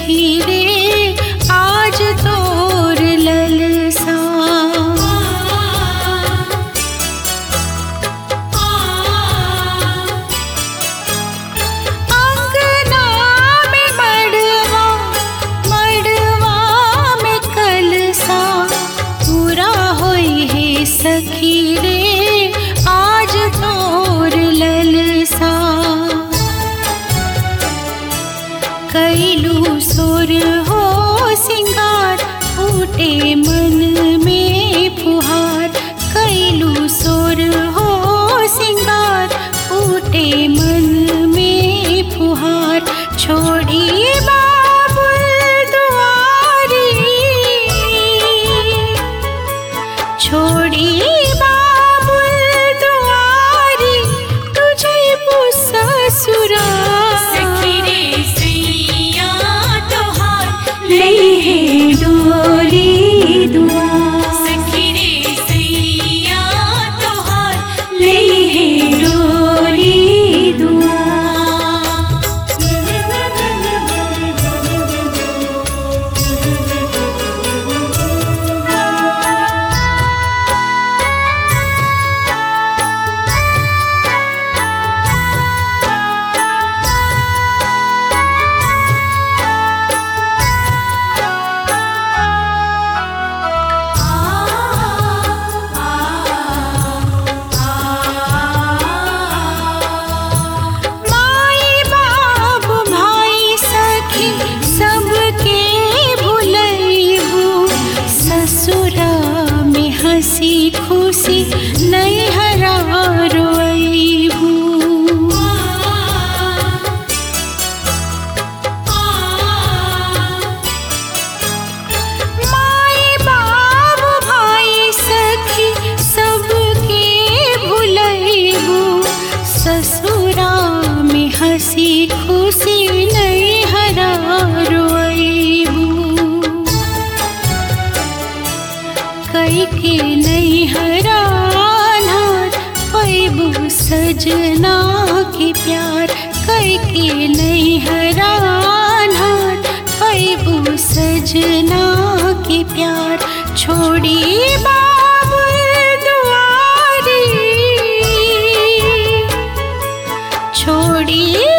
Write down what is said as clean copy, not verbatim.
सखी रे आज तोर ललसा। अंगना में मड़वा, मड़वा में कलसा, पूरा होई है सखी रे आज तोर ललसा। कैलू सुर हो सिंगार, फूटे मन में फुहार। कैलू सुर हो सिंगार, फूटे मन में फुहार। छोड़ी बाबुल दुआरी, छोड़ी बाबुल दुआरी, तुझे ससुरा। सखी रे सैया तोहार ले है डोली दुआ। सखी रे सैया तोहार ले है डोली दुआ। हंसी खुशी नैहरा रोइबू। माई बाबू भाई सखी सबके भुलैबू। ससुरा में हंसी खुशी नैहरा रोइबू। कई के नैहरा नार पैबू सजना के प्यार। कई के नैहरा नार पैबू सजना के प्यार। छोड़ी बाबुल दुआरी, छोड़ी